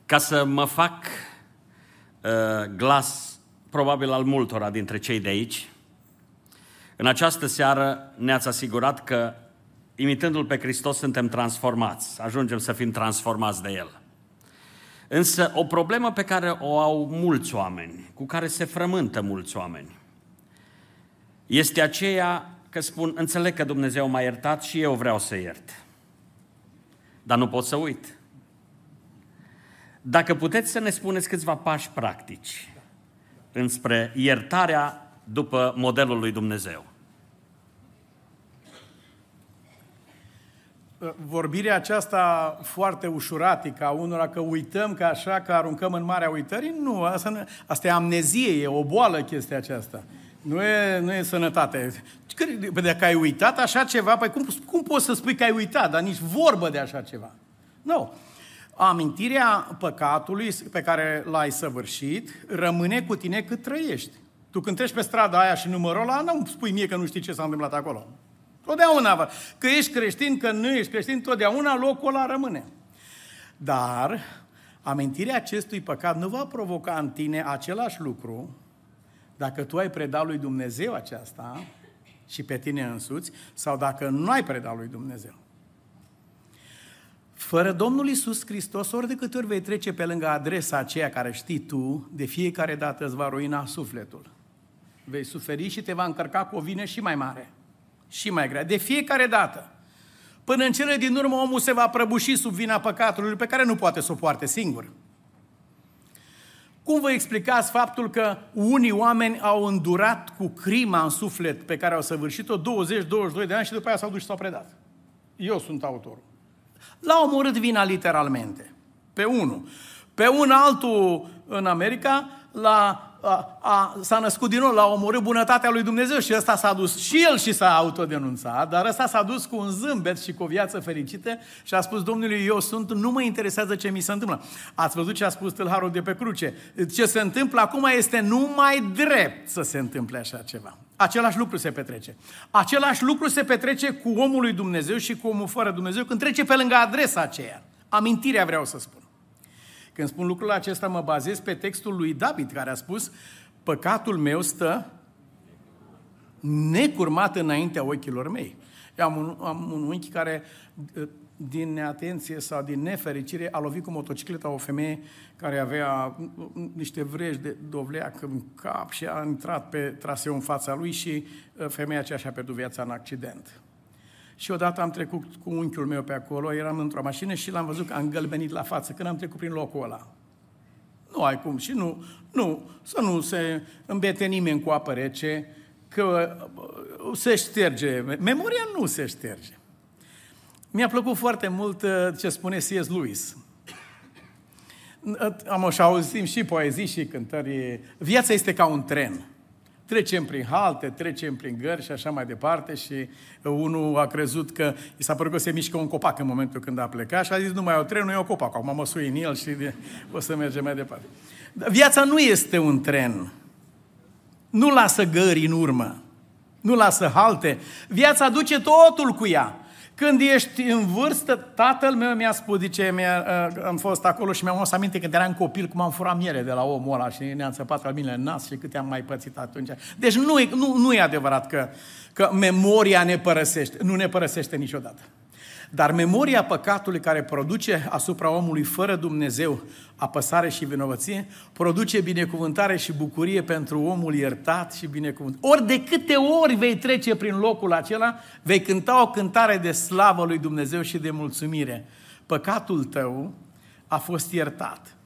Ca să mă fac glas probabil al multora dintre cei de aici, în această seară ne-ați asigurat că, imitându-L pe Hristos, suntem transformați, ajungem să fim transformați de El. Însă o problemă pe care o au mulți oameni, cu care se frământă mulți oameni, este aceea că spun, înțeleg că Dumnezeu m-a iertat și eu vreau să iert, dar nu pot să uit. Dacă puteți să ne spuneți câțiva pași practici înspre iertarea după modelul lui Dumnezeu. Vorbirea aceasta foarte ușuratică a unora că uităm, că așa, că aruncăm în marea uitării, nu, asta e amnezie, e o boală chestia aceasta. Nu e sănătate. Dacă ai uitat așa ceva, păi cum poți să spui că ai uitat, dar nici vorbă de așa ceva? Nu. Amintirea păcatului pe care l-ai săvârșit rămâne cu tine cât trăiești. Tu când treci pe strada aia și numărul ăla, nu spui mie că nu știi ce s-a întâmplat acolo. Totdeauna, că ești creștin, că nu ești creștin, totdeauna locul ăla rămâne. Dar amintirea acestui păcat nu va provoca în tine același lucru dacă tu ai predat lui Dumnezeu aceasta și pe tine însuți, sau dacă nu ai predat lui Dumnezeu. Fără Domnul Iisus Hristos, ori de câte ori vei trece pe lângă adresa aceea care știi tu, de fiecare dată îți va ruina sufletul. Vei suferi și te va încărca cu o vină și mai mare, și mai grea. De fiecare dată. Până în cele din urmă, omul se va prăbuși sub vina păcatului pe care nu poate să o poarte singur. Cum vă explicați faptul că unii oameni au îndurat cu crima în suflet pe care au săvârșit-o 20-22 de ani și după aia s-au dus și s-au predat? Eu sunt autorul. L-a omorât vina literalmente. Pe unul. Pe un altul în America s-a născut din nou, l-a omorât bunătatea lui Dumnezeu și ăsta s-a dus și el și s-a autodenunțat, dar ăsta s-a dus cu un zâmbet și cu o viață fericită și a spus Domnului, nu mă interesează ce mi se întâmplă. Ați văzut ce a spus tâlharul de pe cruce? Ce se întâmplă acum este numai drept să se întâmple așa ceva. Același lucru se petrece. Același lucru se petrece cu omul lui Dumnezeu și cu omul fără Dumnezeu când trece pe lângă adresa aceea. Amintirea vreau să spun. Când spun lucrul acesta, mă bazez pe textul lui David, care a spus, păcatul meu stă necurmat înaintea ochilor mei. Eu am un unchi care, din neatenție sau din nefericire, a lovit cu motocicleta o femeie care avea niște vreji de dovleac în cap și a intrat pe traseu în fața lui și femeia aceea și-a pierdut viața în accident. Și odată am trecut cu unchiul meu pe acolo, eram într-o mașină și l-am văzut că a îngălbenit la față când am trecut prin locul ăla. Nu ai cum și să nu se îmbete nimeni cu apă rece, că se șterge. Memoria nu se șterge. Mi-a plăcut foarte mult ce spune C.S. Lewis. Am auzit și poezii și cântări. Viața este ca un tren. Trecem prin halte, trecem prin gări și așa mai departe și unul a crezut că i s-a părut că se mișcă un copac în momentul când a plecat și a zis nu mai e o trenul, e o copac. Acum mă sui în el și o să mergem mai departe. Viața nu este un tren. Nu lasă gări în urmă. Nu lasă halte. Viața duce totul cu ea. Când ești în vârstă, tatăl meu mi-a spus, am fost acolo și mi-am adus aminte când eram copil cum am furat miere de la omul ăla și ne-a înțăpat la mine în nas și câte am mai pățit atunci. Deci nu e adevărat că memoria ne părăsește. Nu ne părăsește niciodată. Dar memoria păcatului care produce asupra omului fără Dumnezeu apăsare și vinovăție, produce binecuvântare și bucurie pentru omul iertat și binecuvântat. Ori de câte ori vei trece prin locul acela, vei cânta o cântare de slavă lui Dumnezeu și de mulțumire. Păcatul tău a fost iertat.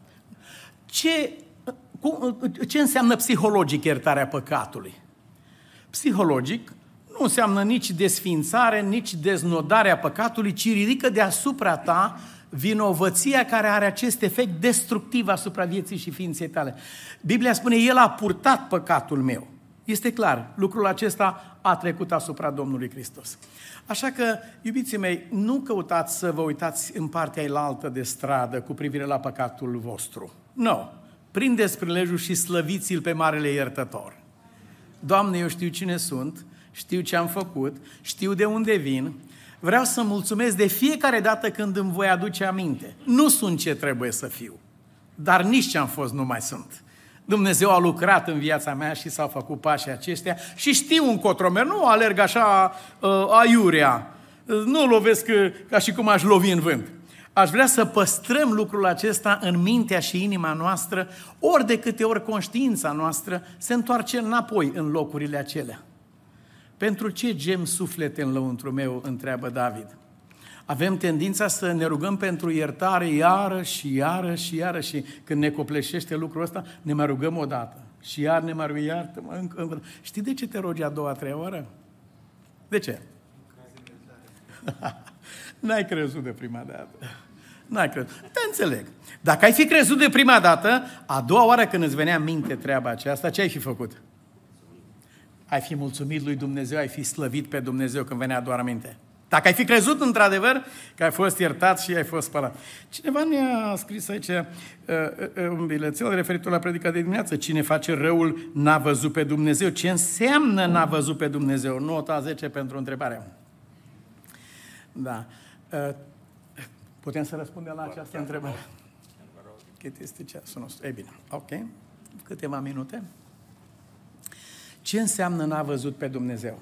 Ce înseamnă psihologic iertarea păcatului? Psihologic nu înseamnă nici desfințare, nici deznodarea păcatului, ci ridică deasupra ta vinovăția care are acest efect destructiv asupra vieții și ființei tale. Biblia spune, El a purtat păcatul meu. Este clar, lucrul acesta a trecut asupra Domnului Hristos. Așa că, iubiții mei, nu căutați să vă uitați în partea ailaltă de stradă cu privire la păcatul vostru. Nu. Prindeți prilejul și slăviți-L pe Marele Iertător. Doamne, eu știu cine sunt, știu ce am făcut, știu de unde vin, Vreau să mulțumesc de fiecare dată când îmi voi aduce aminte. Nu sunt ce trebuie să fiu, dar nici ce am fost nu mai sunt. Dumnezeu a lucrat în viața mea și s-au făcut pașii aceștia și știu încotro merg, nu alerg așa aiurea, nu lovesc ca și cum aș lovi în vânt. Aș vrea să păstrăm lucrul acesta în mintea și inima noastră, ori de câte ori conștiința noastră se întoarce înapoi în locurile acelea. Pentru ce gem suflete în lăuntru meu, întreabă David. Avem tendința să ne rugăm pentru iertare iară și iară și iară și când ne copleșește lucrul ăsta, ne mai rugăm o dată. Și iar ne mai rugăm, iartă-mă, încă. Știi de ce te rogi a doua, a treia oară? De ce? N-ai crezut de prima dată. N-ai crezut. Te înțeleg. Dacă ai fi crezut de prima dată, a doua oară când îți venea în minte treaba aceasta, ce ai fi făcut? Ai fi mulțumit lui Dumnezeu, ai fi slăvit pe Dumnezeu când venea doar minte. Dacă ai fi crezut într-adevăr că ai fost iertat și ai fost spălat. Cineva ne-a scris aici un bilețel referitor la predica de dimineață. Cine face răul n-a văzut pe Dumnezeu. Ce înseamnă n-a văzut pe Dumnezeu? Nota 10 pentru întrebare. Da. Putem să răspundem la această întrebare? Cât este ceasul nostru? Ei bine, ok. Câteva minute. Ce înseamnă n-a văzut pe Dumnezeu?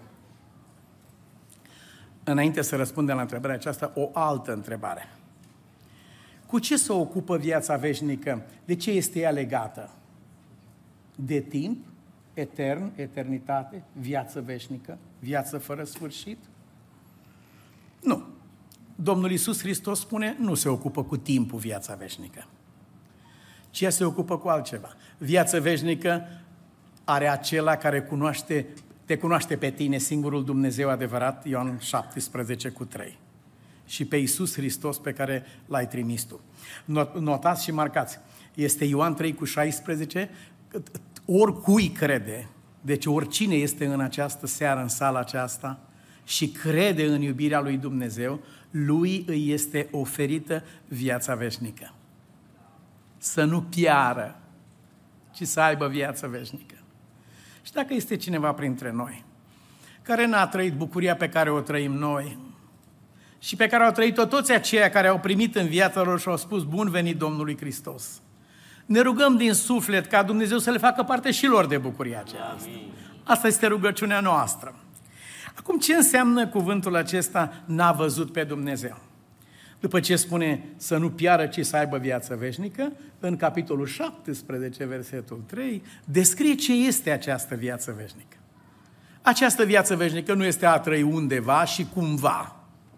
Înainte să răspundem la întrebarea aceasta, o altă întrebare. Cu ce se ocupă viața veșnică? De ce este ea legată? De timp, etern, eternitate, viață veșnică, viață fără sfârșit? Nu. Domnul Iisus Hristos spune, nu se ocupă cu timpul viața veșnică, ci ea se ocupă cu altceva. Viața veșnică are acela care te cunoaște pe tine, singurul Dumnezeu adevărat, Ioan 17:3. Și pe Iisus Hristos pe care l-ai trimis tu. Notați și marcați. Este Ioan 3:16, oricui crede, deci oricine este în această seară, în sala aceasta, și crede în iubirea lui Dumnezeu, lui îi este oferită viața veșnică. Să nu piară, ci să aibă viață veșnică. Și dacă este cineva printre noi care n-a trăit bucuria pe care o trăim noi și pe care au trăit-o toți aceia care au primit în viața lor și au spus bun venit Domnului Hristos, ne rugăm din suflet ca Dumnezeu să le facă parte și lor de bucuria aceasta. Asta este rugăciunea noastră. Acum, ce înseamnă cuvântul acesta n-a văzut pe Dumnezeu? După ce spune să nu piară, ci să aibă viață veșnică, în capitolul 17, versetul 3, descrie ce este această viață veșnică. Această viață veșnică nu este a trăi undeva și cumva.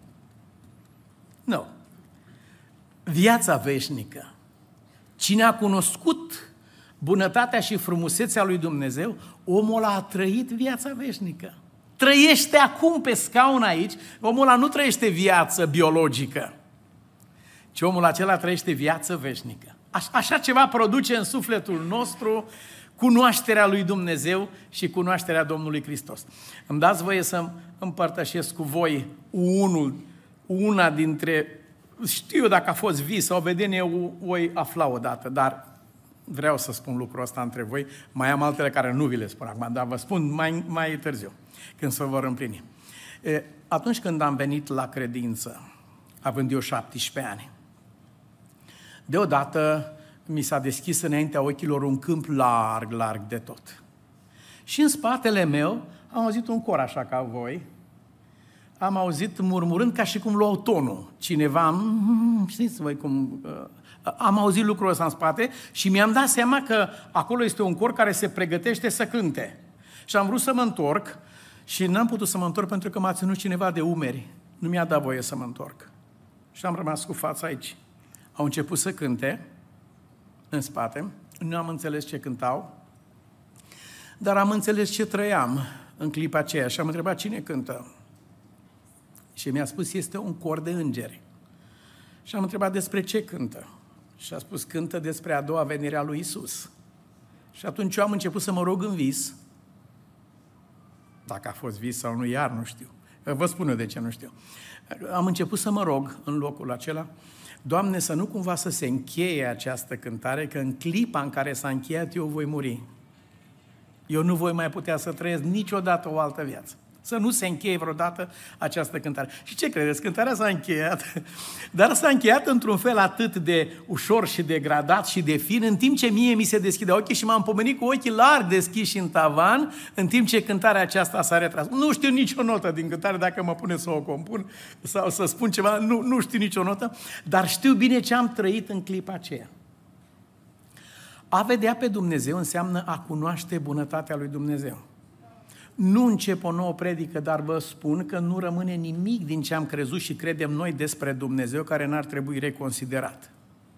Nu. Viața veșnică. Cine a cunoscut bunătatea și frumusețea lui Dumnezeu, omul a trăit viața veșnică. Trăiește acum pe scaun aici, omul ăla nu trăiește viață biologică, ci omul acela trăiește viață veșnică. Așa ceva produce în sufletul nostru cunoașterea lui Dumnezeu și cunoașterea Domnului Hristos. Îmi dați voie să împărtășesc cu voi una dintre, știu dacă a fost vis sau vedenie, voi afla odată, dar vreau să spun lucrul ăsta între voi. Mai am altele care nu vi le spun acum, dar vă spun mai târziu, când se vor împlini. Atunci când am venit la credință, având eu 17 ani, deodată mi s-a deschis înaintea ochilor un câmp larg de tot. Și în spatele meu am auzit un cor așa ca voi, am auzit murmurând ca și cum luau tonul. Cineva, știți voi cum... Am auzit lucrul ăsta în spate și mi-am dat seama că acolo este un cor care se pregătește să cânte. Și am vrut să mă întorc și n-am putut să mă întorc pentru că m-a ținut cineva de umeri. Nu mi-a dat voie să mă întorc. Și am rămas cu fața aici. Au început să cânte în spate. Nu am înțeles ce cântau, dar am înțeles ce trăiam în clipa aceea și am întrebat cine cântă. Și mi-a spus este un cor de îngeri. Și am întrebat despre ce cântă. Și a spus cântă despre a doua venire a lui Iisus. Și atunci eu am început să mă rog în vis. Dacă a fost vis sau nu, iar nu știu. Vă spun eu de ce nu știu. Am început să mă rog în locul acela, Doamne, să nu cumva să se încheie această cântare, că în clipa în care s-a încheiat eu voi muri. Eu nu voi mai putea să trăiesc niciodată o altă viață. Să nu se încheie vreodată această cântare. Și ce credeți? Cântarea s-a încheiat, dar s-a încheiat într-un fel atât de ușor și de gradat și de fin, în timp ce mie mi se deschide ochii și m-am pomenit cu ochii larg deschiși în tavan, în timp ce cântarea aceasta s-a retras. Nu știu nicio notă din cântare, dacă mă pune să o compun sau să spun ceva, nu știu nicio notă, dar știu bine ce am trăit în clipa aceea. A vedea pe Dumnezeu înseamnă a cunoaște bunătatea lui Dumnezeu. Nu încep o nouă predică, dar vă spun că nu rămâne nimic din ce am crezut și credem noi despre Dumnezeu care n-ar trebui reconsiderat.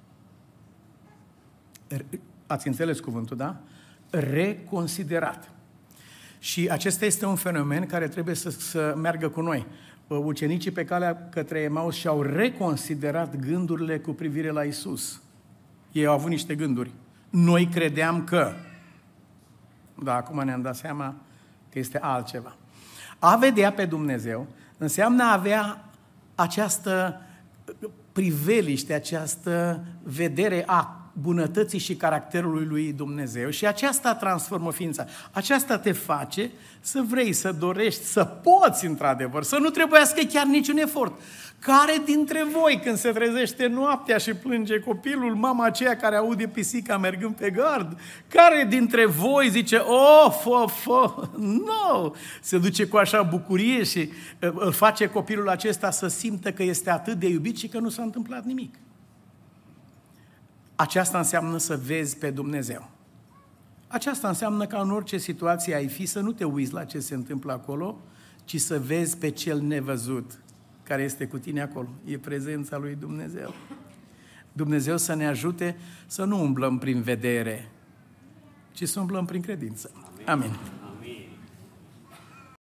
Ați înțeles cuvântul, da? Reconsiderat. Și acesta este un fenomen care trebuie să meargă cu noi. Ucenicii pe calea către Emaus și-au reconsiderat gândurile cu privire la Isus. Ei au avut niște gânduri. Noi credeam că... Dar acum ne-am dat seama că este altceva. A vedea pe Dumnezeu înseamnă a avea această priveliște, această vedere a bunătății și caracterului lui Dumnezeu și aceasta transformă ființa. Aceasta te face să vrei, să dorești, să poți într-adevăr, să nu trebuiască chiar niciun efort. Care dintre voi, când se trezește noaptea și plânge copilul, mama aceea care aude pisica mergând pe gard, care dintre voi zice, no, se duce cu așa bucurie și îl face copilul acesta să simtă că este atât de iubit și că nu s-a întâmplat nimic. Aceasta înseamnă să vezi pe Dumnezeu. Aceasta înseamnă că în orice situație ai fi, să nu te uiți la ce se întâmplă acolo, ci să vezi pe cel nevăzut care este cu tine acolo. E prezența lui Dumnezeu. Dumnezeu să ne ajute să nu umblăm prin vedere, ci să umblăm prin credință. Amin.